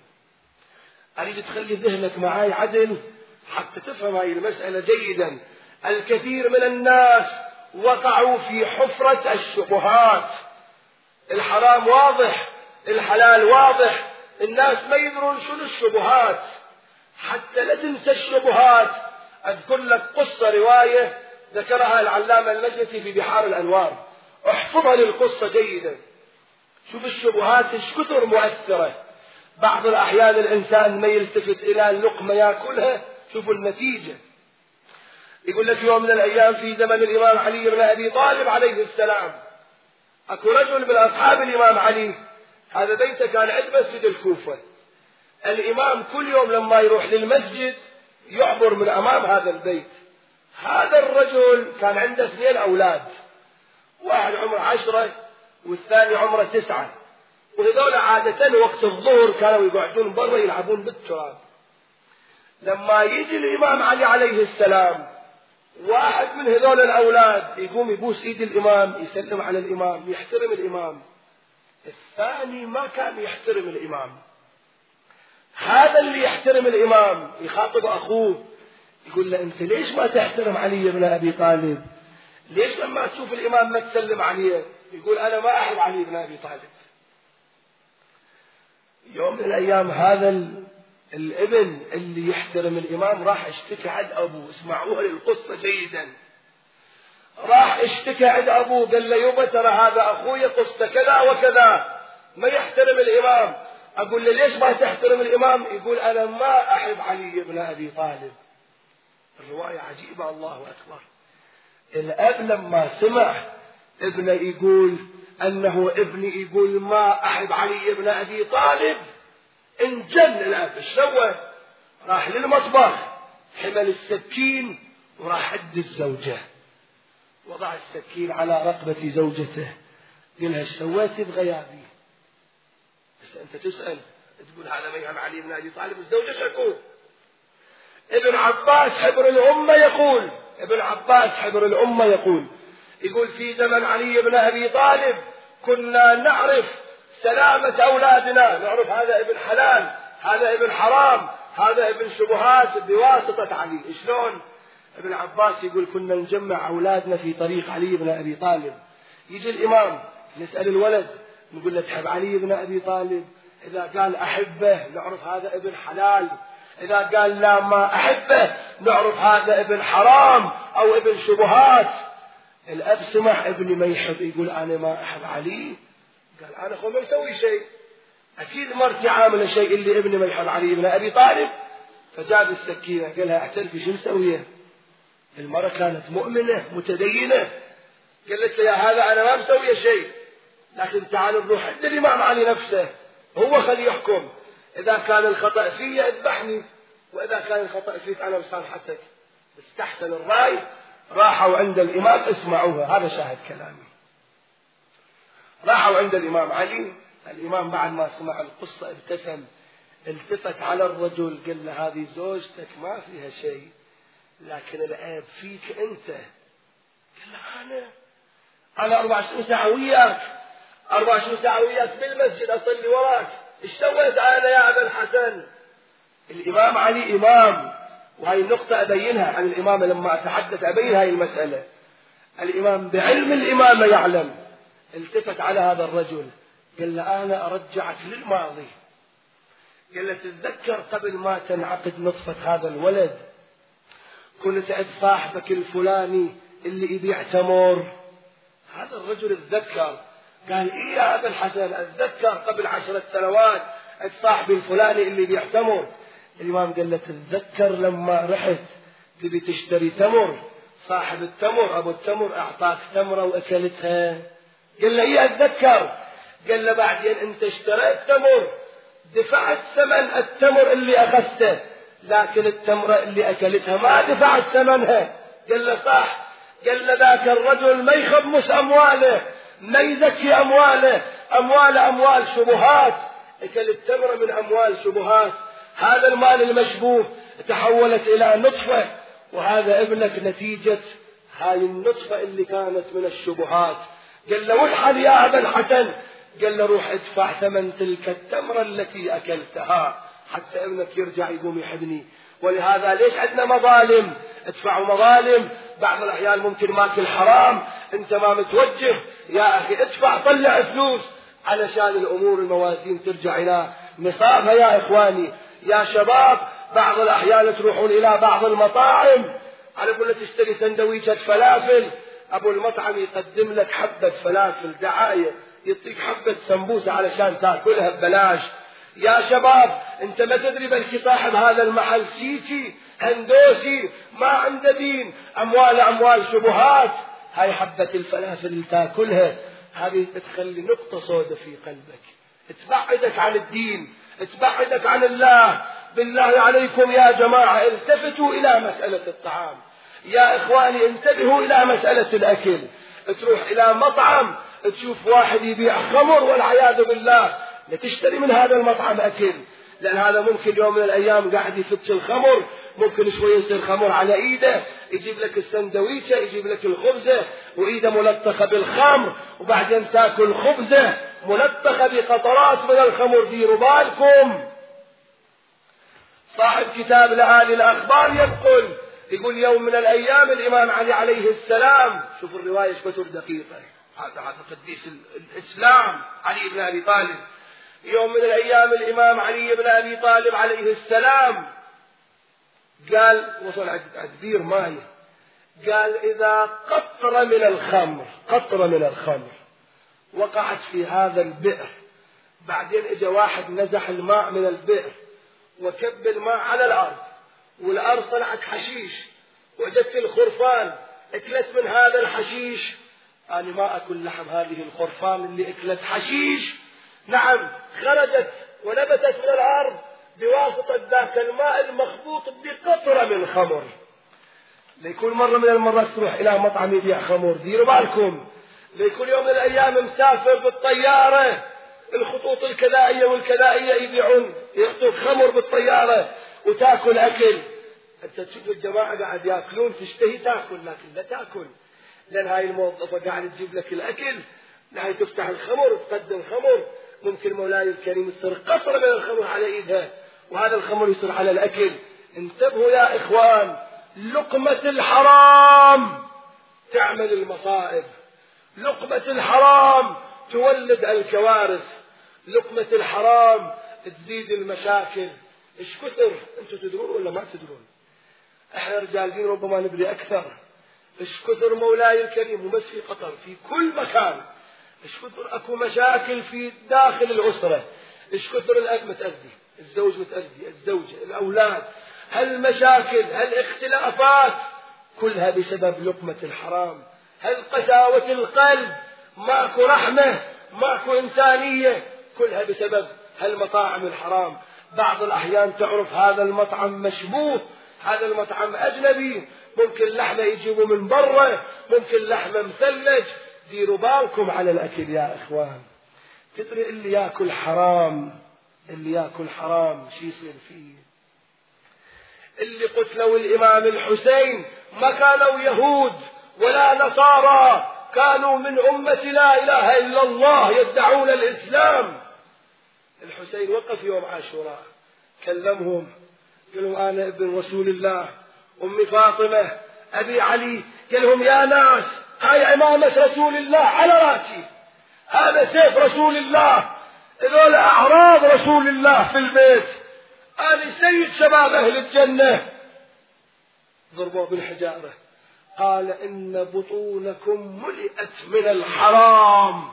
أريد تخلي ذهنك معاي عدل حتى تفهم هذه المسألة جيدا. الكثير من الناس وقعوا في حفرة الشبهات. الحرام واضح، الحلال واضح، الناس ما يدرون شنو الشبهات. حتى لا تنسى الشبهات، أذكر لك قصة رواية ذكرها العلامة المجلسي في بحار الأنوار، احفظها للقصة جيدا. شوف الشبهات ايش كثر مؤثرة. بعض الأحيان الإنسان ما يلتفت إلى اللقمة يأكلها، شوفوا النتيجة. يقول لك يوم من الأيام في زمن الإمام علي بن أبي طالب عليه السلام، أكو رجل من أصحاب الإمام علي، هذا بيته كان عند مسجد الكوفة. الإمام كل يوم لما يروح للمسجد يعبر من أمام هذا البيت. هذا الرجل كان عنده اثنين أولاد، واحد عمره عشرة والثاني عمره تسعة، وهذول عادة وقت الظهر كانوا يقعدون برا يلعبون بالتراب. لما يجي الإمام علي عليه السلام، واحد من هذول الأولاد يقوم يبوس إيد الإمام، يسلم على الإمام، يحترم الإمام. الثاني ما كان يحترم الإمام. هذا اللي يحترم الإمام يخاطب أخوه يقول له أنت ليش ما تحترم علي بن أبي طالب؟ ليش لما تشوف الإمام ما تسلم عليه؟ يقول أنا ما أحب علي بن أبي طالب. يوم من الأيام هذا الابن اللي يحترم الإمام راح اشتكى عند أبوه، اسمعوها للقصة جيدا. راح اشتكى عند أبوه قال له يبا ترى هذا أخوي قصة كذا وكذا ما يحترم الإمام. أقول له ليش ما تحترم الإمام؟ يقول أنا ما أحب علي بن أبي طالب. الرواية عجيبة، الله أكبر. الأب لما سمع ابنه يقول أنه ابني يقول ما أحب علي بن أبي طالب انجن الأب. ايش سوى؟ راح للمطبخ، حمل السكين وراح عند الزوجة، وضع السكين على رقبة زوجته، قال لها ايش سويتي بغيابي؟ بس أنت تسأل تقول هذا ما يهم علي بن أبي طالب. الزوجة شكوه. ابن عباس حبر الأمة يقول ابن عباس حبر الأمة يقول يقول في زمن علي بن أبي طالب كنا نعرف سلامة أولادنا، نعرف هذا ابن حلال، هذا ابن حرام، هذا ابن شبهات بواسطة علي. شلون؟ ابن عباس يقول كنا نجمع أولادنا في طريق علي بن أبي طالب. يجي الإمام نسأل الولد نقول له تحب علي بن أبي طالب؟ إذا قال أحبه نعرف هذا ابن حلال، إذا قال لا ما أحبه نعرف هذا ابن حرام أو ابن شبهات. الأب سمح ابني ما يحب، يقول أنا ما أحب علي. قال أنا أخو ما مسوي شيء، أكيد مرتي عاملة شيء اللي ابني ما يحب علي بن أبي طالب. فجاب السكينة قال لها اعترفي شو مسويه؟ المرة كانت مؤمنة متدينة، قالت له يا هذا أنا ما مسوي شيء، لكن تعال نروح عند الإمام علي نفسه هو خليه يحكم، إذا كان الخطأ فيه اذبحني وإذا كان الخطأ فيك أنا بصالحتك. استحسن الرأي، راحوا عند الإمام. اسمعوها، هذا شاهد كلامي. راحوا عند الإمام علي. الإمام بعد ما سمع القصة ابتسم، التفت على الرجل قال له هذه زوجتك ما فيها شيء، لكن العيب فيك أنت. قال له أنا أنا أربع وعشرين ساعة وياك، أربع وعشرين ساعة وياك بالمسجد أصلي وراك، إيش سويت أنا يا أبا الحسن؟ الإمام علي إمام، وهي النقطة أبينها عن الإمام لما أتحدث أبين هاي المسألة. الإمام بعلم الإمامة يعلم. التفت على هذا الرجل قال له أنا أرجعك للماضي. قال له تتذكر قبل ما تنعقد نطفة هذا الولد كنت عند صاحبك الفلاني اللي يبيع تمر؟ هذا الرجل اتذكر، قال إيه يا أبا الحسن أتذكر قبل عشرة سنوات عند صاحبي الفلاني اللي يبيع تمر. الإمام قال له تتذكر لما رحت تبي تشتري تمر، صاحب التمر أبو التمر أعطاك تمرة وأكلتها؟ قال له إيه أتذكر. قال له بعدين أنت اشتريت تمر، دفعت ثمن التمر اللي أخذته، لكن التمرة اللي أكلتها ما دفعت ثمنها. قال له صح. قال له ذاك الرجل ما يخمس أمواله، ما يزكي أمواله، أموال أموال شبهات، أكل التمرة من أموال شبهات. هذا المال المشبوه تحولت إلى نطفة، وهذا ابنك نتيجة هاي النطفة اللي كانت من الشبهات. قال له والحل يا أبا الحسن. قال له روح ادفع ثمن تلك التمرة التي أكلتها حتى ابنك يرجع يقوم يحبني. ولهذا ليش عندنا مظالم؟ ادفعوا مظالم. بعض الأحيان ممكن ماكل حرام انت ما متوجه، يا أخي ادفع طلع فلوس علشان الأمور الموازين ترجع إلى نصابها. يا إخواني يا شباب، بعض الأحيان تروحون إلى بعض المطاعم على كل تشتري سندويشة فلافل، أبو المطعم يقدم لك حبة فلافل دعاية، يعطيك حبة سمبوسة علشان تاكلها ببلاش. يا شباب انت ما تدري بلكي صاحب هذا المحل سيتي هندوسي ما عنده دين، اموال اموال شبهات. هاي حبة الفلافل اللي تاكلها هذه تخلي نقطة سوداء في قلبك، تبعدك عن الدين، تبعدك عن الله. بالله عليكم يا جماعة التفتوا إلى مسألة الطعام. يا إخواني انتبهوا إلى مسألة الأكل. تروح إلى مطعم تشوف واحد يبيع خمر والعياذ بالله، لا تشتري من هذا المطعم أكل، لأن هذا ممكن يوم من الأيام قاعد يفتش الخمر، ممكن شوي يصير خمر على إيده، يجيب لك السندويشة، يجيب لك الخبزة وإيده ملطخة بالخمر، وبعدين تاكل خبزة ملطخة بقطرات من الخمر. ديروا بالكم. صاحب كتاب لآل الأخبار ينقل يقول يوم من الأيام الإمام علي عليه السلام، شوفوا الرواية كثر دقيقة، هذا هذا قديس الإسلام علي بن أبي طالب. يوم من الأيام الإمام علي بن أبي طالب عليه السلام قال، وصل عند بير ماء، قال إذا قطرة من الخمر قطرة من الخمر وقعت في هذا البئر، بعدين اجى واحد نزح الماء من البئر وكب الماء على الأرض، والأرض طلعت حشيش، وجدت الخرفان اكلت من هذا الحشيش، أنا ما أكل لحم هذه الخرفان اللي اكلت حشيش. نعم خرجت ونبتت من الأرض بواسطة ذاك الماء المخبوط بقطرة من خمر. ليكون مرة من المرات تروح إلى مطعم يبيع خمر، ديروا بالكم. ليكون يوم من الأيام مسافر بالطيارة، الخطوط الكذائية والكذائية يبيعون يعطوك خمر بالطيارة وتاكل أكل. أنت تشوف الجماعة قاعد يأكلون تشتهي تاكل، لكن لا تاكل، لأن هاي الموظفة قاعد تجيب لك الأكل، نهاية تفتح الخمر تقدم خمر، ممكن مولاي الكريم يصير قطرة من الخمر على إيدها وهذا الخمر يصير على الأكل. انتبهوا يا إخوان، لقمة الحرام تعمل المصائب، لقمة الحرام تولد الكوارث، لقمة الحرام تزيد المشاكل. ايش كثر انتم تدرون ولا ما تدرون؟ احنا رجالين ربما ندري اكثر. ايش كثر مولاي الكريم وبس في قطر في كل مكان، ايش كثر اكو مشاكل في داخل الاسره، ايش كثر الاب متاذي، الزوج متاذي، الزوجه، الاولاد، هالمشاكل هالاختلافات كلها بسبب لقمة الحرام. هالقساوة القلب، ماكو رحمة، ماكو إنسانية، كلها بسبب هالمطاعم الحرام. بعض الأحيان تعرف هذا المطعم مشبوه، هذا المطعم أجنبي، ممكن لحمة يجيبوا من برا، ممكن لحمة مثلج. ديروا بالكم على الأكل يا إخوان. تدري اللي يأكل حرام، اللي يأكل حرام شي يصير فيه؟ اللي قتلوا الإمام الحسين ما كانوا يهود ولا نصارى، كانوا من أمة لا إله إلا الله يدعون الإسلام. الحسين وقف يوم عاشوراء كلمهم، قال لهم أنا ابن رسول الله، أمي فاطمة، أبي علي. قال لهم يا ناس، هاي عمامة رسول الله على رأسي، هذا سيف رسول الله، هذول أعراض رسول الله في البيت، أنا سيد شباب أهل الجنة. ضربوا بالحجارة. قال إن بطونكم ملئت من الحرام.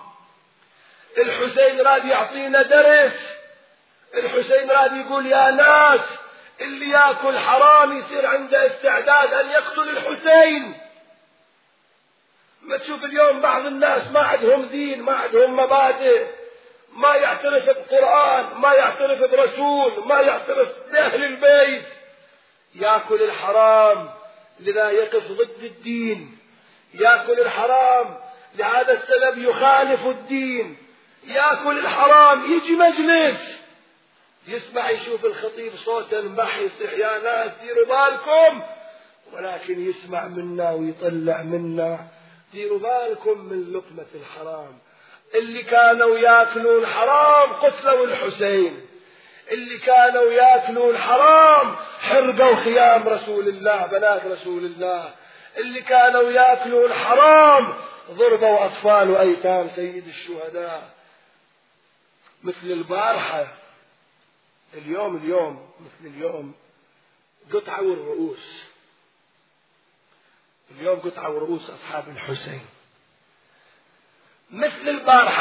الحسين راد يعطينا درس، الحسين راد يقول يا ناس اللي يأكل حرام يصير عنده استعداد أن يقتل الحسين. ما تشوف اليوم بعض الناس ما عندهم دين، ما عندهم مبادئ، ما يعترف بالقرآن، ما يعترف برسول، ما يعترف بأهل البيت، يأكل الحرام لذا يقف ضد الدين، يأكل الحرام لهذا السبب يخالف الدين، يأكل الحرام يجي مجلس يسمع يشوف الخطيب صوتا بح يصيح يا ناس ديروا بالكم، ولكن يسمع منا ويطلع منا. ديروا بالكم من لقمة الحرام. اللي كانوا ياكلون حرام قتلوا الحسين، اللي كانوا ياكلون حرام حرقوا خيام رسول الله بنات رسول الله، اللي كانوا ياكلون حرام ضربوا أطفال وأيتام سيد الشهداء. مثل البارحة اليوم اليوم مثل اليوم قطعوا الرؤوس، اليوم قطعوا رؤوس أصحاب الحسين. مثل البارحة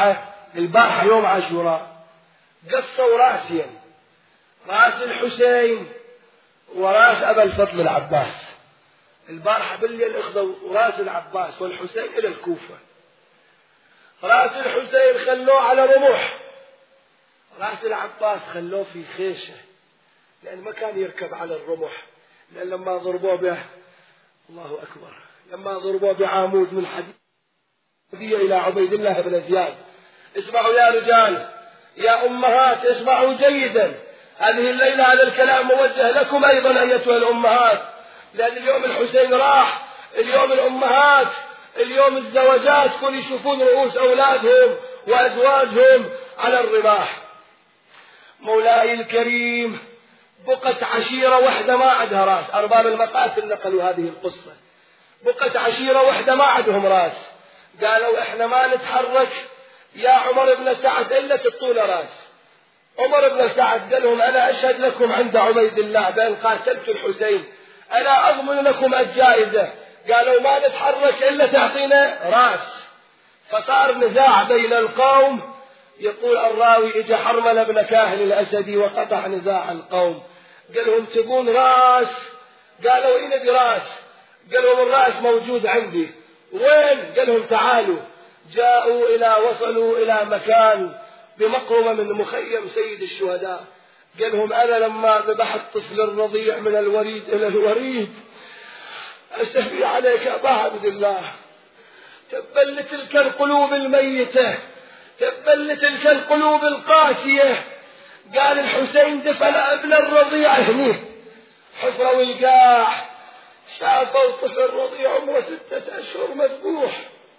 البارحة يوم عاشوراء قصوا راسين، راس الحسين وراس أبا الفضل العباس. البارحة بالليل اخذوا راس العباس والحسين إلى الكوفة. راس الحسين خلوه على رمح، راس العباس خلوه في خيشة، لأن ما كان يركب على الرمح، لأن لما ضربوه به الله أكبر لما ضربوه بعامود من حديد إلى عبيد الله بن زياد. اسمعوا يا رجال يا أمهات، اسمعوا جيدا، هذه الليلة هذا الكلام موجه لكم أيضا أيتها الأمهات، لأن اليوم الحسين راح، اليوم الأمهات، اليوم الزوجات كل يشوفون رؤوس أولادهم وأزواجهم على الرماح. مولاي الكريم بقت عشيرة وحدة ما عندها راس، أرباب المقاتل نقلوا هذه القصة، بقت عشيرة وحدة ما عندهم راس، قالوا إحنا ما نتحرك يا عمر بن سعد إلا تعطونا راس. عمر بن سعد قال لهم أنا أشهد لكم عند عبيد الله بأن قاتلت الحسين أنا أضمن لكم الجائزة. قالوا ما نتحرك إلا تعطينا راس. فصار نزاع بين القوم، يقول الراوي إجا حرمل بن كاهل الأسدي وقطع نزاع القوم، قال لهم تبون راس؟ قالوا إيه نبي راس؟ قال لهم الراس موجود عندي. وين؟ قال لهم تعالوا. جاءوا إلى وصلوا إلى مكان بمقرمة من مخيم سيد الشهداء. قال لهم أنا لما ذبحت الطفل الرضيع من الوريد إلى الوريد أسفي عليك يا أبا عبد الله، تبا لتلك القلوب الميتة، تبا لتلك القلوب القاسية. قال الحسين دفن ابن الرضيع هني حفرة والقاع، شافوا طفل رضيع عمره ستة أشهر مذبوح.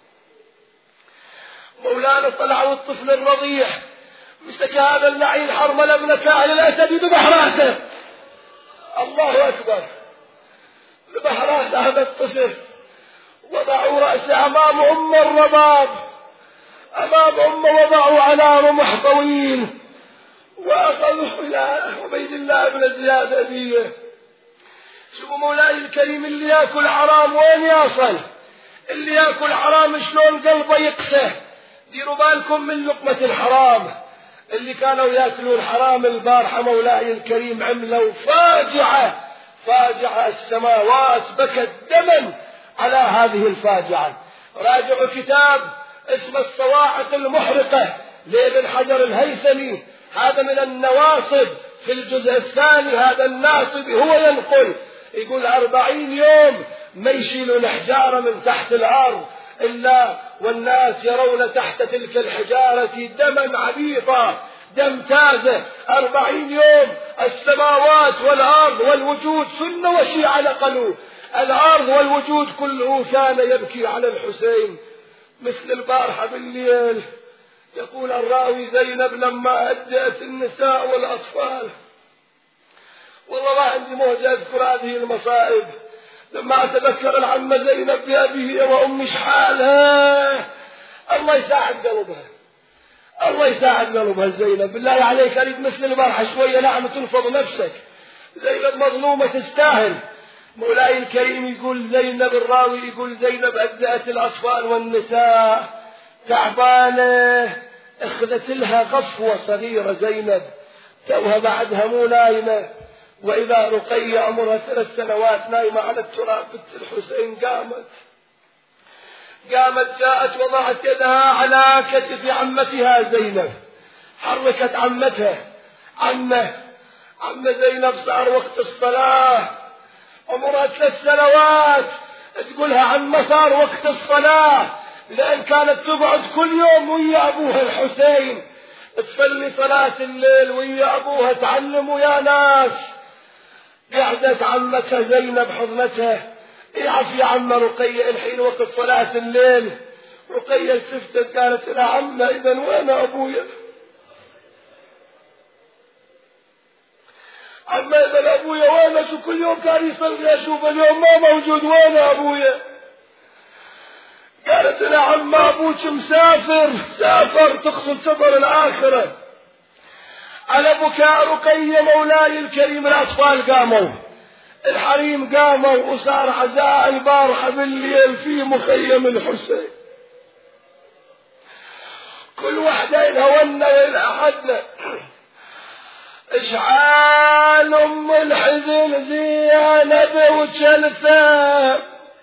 مولانا طلعوا الطفل الرضيع، مسك هذا اللعين حرمل بن كاهل الأسد ذبح راسه. الله أكبر، ذبح راس هذا الطفل، وضعوا رأسه أمام أم الرباب، أمام أمه وضعوا على رمح طويل، وأخذوا إلى عبيد الله بن زياد أبيه. شوفوا مولاي الكريم، اللي يأكل حرام وين يصل؟ اللي يأكل حرام شلون قلبه يقسى؟ ديروا بالكم من لقمة الحرام. اللي كانوا يأكلون حرام البارحة مولاي الكريم عملوا فاجعة، فاجعة السماوات بكت دما على هذه الفاجعة. راجعوا كتاب اسمه الصواعق المحرقة لابن حجر الهيثمي، هذا من النواصب في الجزء الثاني. هذا الناصب هو ينقل يقول أربعين يوم ما يشيلون حجارة من تحت الأرض إلا والناس يرون تحت تلك الحجارة دما عبيطا، دم تازه. أربعين يوم السماوات والأرض والوجود سنة وشيعة نقلوا، الأرض والوجود كله كان يبكي على الحسين. مثل البارحة بالليل يقول الراوي زينب لما أدت النساء والأطفال، والله ما عندي موجة أذكر هذه المصائب، لما أتذكر العمة زينب بأبيه وأمي شحالها، الله يساعد قلبها، الله يساعد قلبها زينب. بالله عليك أريد مثل البارحة شوية نعم تنفض نفسك، زينب مظلومة تستاهل. مولاي الكريم يقول زينب، الراوي يقول زينب أدأت الأطفال والنساء تعبانة، اخذت لها غفوة صغيرة زينب توها بعدها مو نايمة، وإذا رقية عمرها ثلاث سنوات نايمة على التراب. بنت الحسين قامت قامت جاءت وضعت يدها على كتف عمتها زينب، حركت عمتها، عمه عمه زينب صار وقت الصلاة، عمرها ثلاث سنوات، تقولها عمه صار وقت الصلاة، لأن كانت تقعد كل يوم ويا أبوها الحسين تصلي صلاة الليل ويا أبوها تعلم ويا ناس. قعدت عمتها زينب حضنتها، اعف يا عم رقية الحين وقت صلاة الليل. رقية التفتت قالت يا عم إذا وين أبويا؟ عم إذا أبويا وين؟ شو كل يوم كان يصلي أشوف اليوم ما موجود، وين أبويا؟ قالت يا عم أبوك مسافر، سافر تقصد سفر الآخرة. على بكاء رقية مولاي الكريم الأطفال قاموا، الحريم قاموا، وصار عزاء البارحة بالليل في مخيم الحسين. كل واحدة إلها ونا وإلها حدنا. اشعال ام الحزن زينب وجلثام،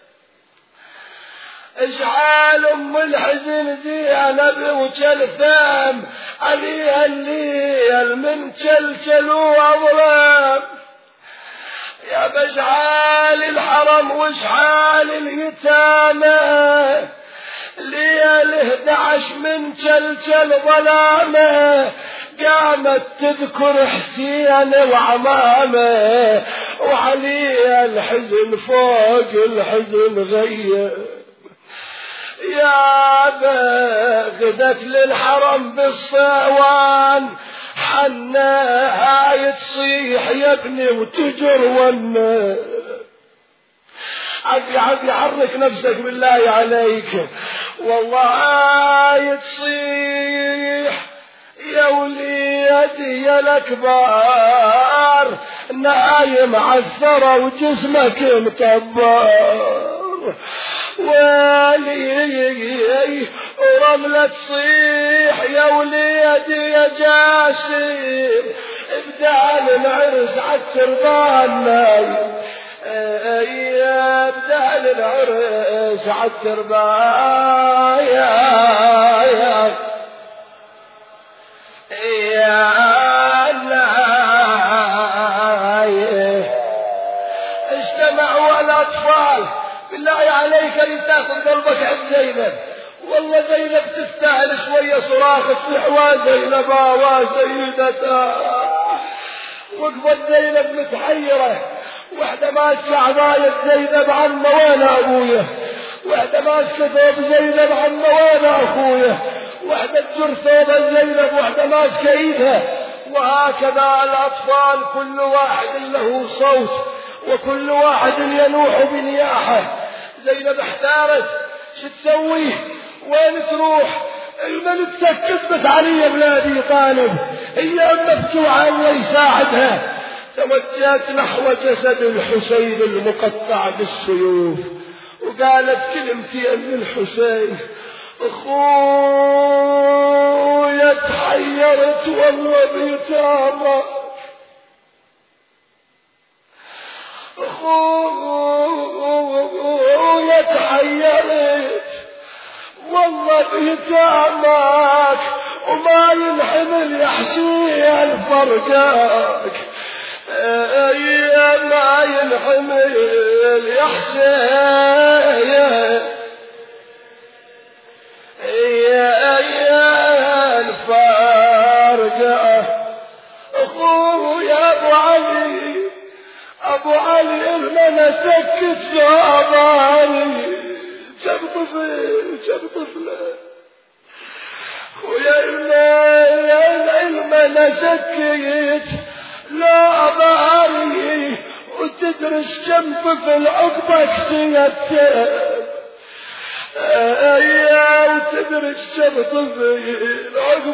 اشعال ام الحزن زينب وجلثام، عليها الليل من جلجل واظلام. يا بشعال الحرم واشعال اليتامى، ليل احد عشر من جلجل ظلامه، قامت تذكر حسين وعمامه، وعليها الحزن فوق الحزن غيب. يا باغدت للحرم بالصوان، حنا هاي تصيح يا ابني وتجر ونا. عبي عبي حرك نفسك بالله عليك، والله هاي تصيح يا وليدي يا الأكبر، نايم عالثرى وجسمك مكبر. ولي ورملة تصيح يا وليدي يا جاسم، ابدال العرس عالسربان نايم، يا ابدال العرس عالسربان يا يا اجتمعوا الأطفال بالله عليك لتاخذ قلبك عند زينب. والله زينب تستاهل شوية صراخ تصيح وزينب وزينتا. وقفت زينب متحيرة، واحدة ماسكة عباية زينب عمه وين أبويا، واحدة ماسكة ثوب زينب عمه وين أخويا، واحدة تجر ثوب زينب، واحدة ماسكة ايدها. وهكذا الأطفال كل واحد له صوت، وكل واحد ينوح بنياحه. زينب احتارت شو تسوي، وين تروح؟ الملك سكتت علي بن ابي طالب، هي مفتوحة الله يساعدها. توجهت نحو جسد الحسين المقطع بالسيوف، وقالت كلمتين للحسين: اخويا تحيرت والله بيتامى، اخويا تحيرت والله بيتاماك، وما ينحمل يا حسين فرقاك، يا ما ينحمل يا حسين، يا يا الفارقة. اخويا ابو علي، ابو علي المنا سكت صابري، جاب طفل جاب طفله. خويا المنا سكت لا ظهري، وتدرس كم طفل عقبك تيتم، يا وتدرس كم طفل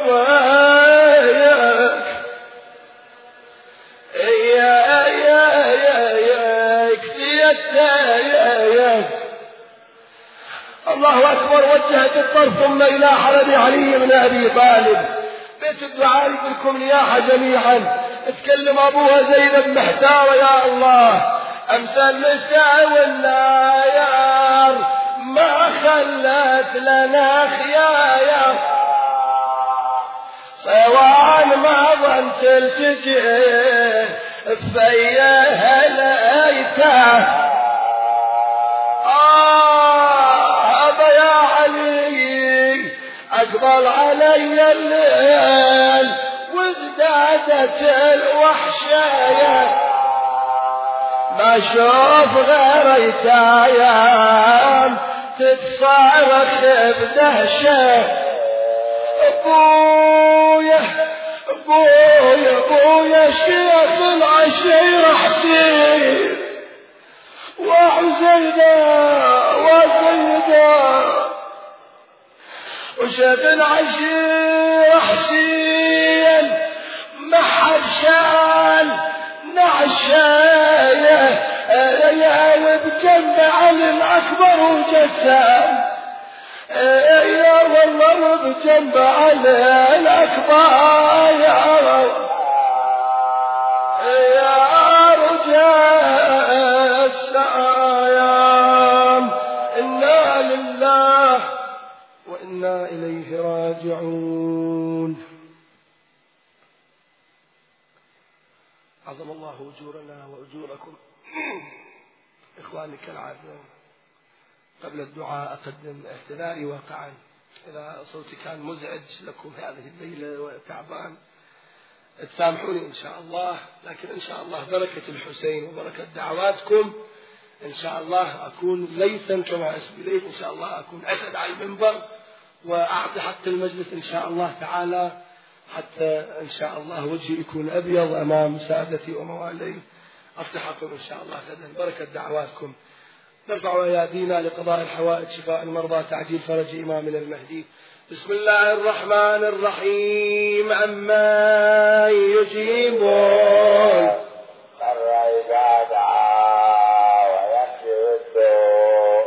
عقبك، يا يا يا يا كتيتم يا يا. الله اكبر. وجهت الطرف ثم الى حرم علي بن ابي طالب. بيت الدعاء بكم نياحه جميعا. اتكلم ابوها زينب محتاره: يا الله، امسى النساء والنايار ما خلت لنا خيايا، صوان ما ظنت التجيه فيها الايتام. أقبل علي الليل وازدادت الوحشاية، ما شوف غير ايتام تتصارخ بدهشة. ابويا ابويا ابويا شيخ العشيرة حسين وعزيزة وزيدة، وشاف العشيرة حسين محر شال نعشاية، يا وبجنب علي الأكبر وجسام، يا والله بجنب علي الأكبر يا رجاء السعيان إنا لله وإنا إليه راجعون. عظم الله أجورنا وأجوركم. إخواني كالعادة قبل الدعاء أقدم اعتذاري واقعا إذا صوتي كان مزعج لكم هذه الليلة وتعبان، تسامحوني إن شاء الله، لكن إن شاء الله بركة الحسين وبركة دعواتكم إن شاء الله أكون ليثا كما اسمي ليث، إن شاء الله أكون أسد على المنبر وأعطي حتى المجلس إن شاء الله تعالى، حتى إن شاء الله وجهي يكون أبيض أمام سادتي وموالي. أفتحكم إن شاء الله غدا بركة دعواتكم. نرفع أيادينا لقضاء الحوائج، شفاء المرضى، تعجيل فرج إمامنا المهدي. بسم الله الرحمن الرحيم. أما يجيبون إذا دعا ويكشف السوء،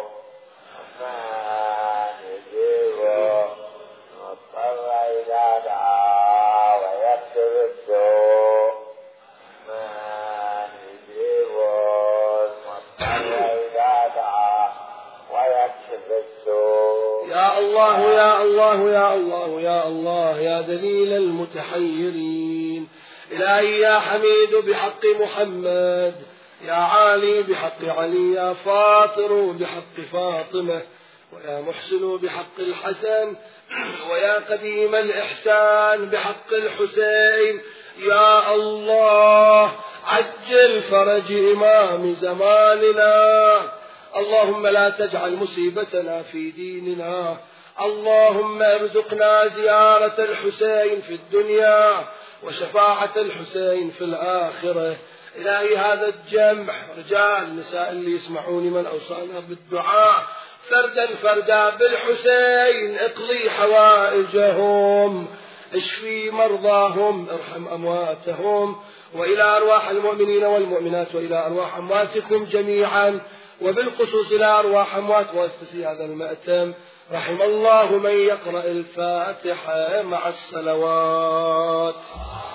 أما يجيبون مضطر إذا دعا ويكشف السوء، أما يجيبون مضطر إذا دعا ويكشف السوء. يا الله يا الله يا الله يا الله يا دليل المتحيرين. إلهي يا حميد بحق محمد، يا عالي بحق علي، يا فاطر بحق فاطمة، ويا محسن بحق الحسن، ويا قديم الإحسان بحق الحسين. يا الله عجل فرج إمام زماننا. اللهم لا تجعل مصيبتنا في ديننا. اللهم ارزقنا زيارة الحسين في الدنيا وشفاعة الحسين في الآخرة. إلهي هذا الجمع رجال نساء اللي يسمعوني من أوصانا بالدعاء فردا فردا بالحسين، اقضي حوائجهم، اشفي مرضاهم، ارحم أمواتهم، وإلى أرواح المؤمنين والمؤمنات وإلى أرواح أمواتكم جميعا، وبالخصوص إلى أرواح أموات مؤسسي هذا المأتم. رحم الله من يقرأ الفاتحة مع الصلوات.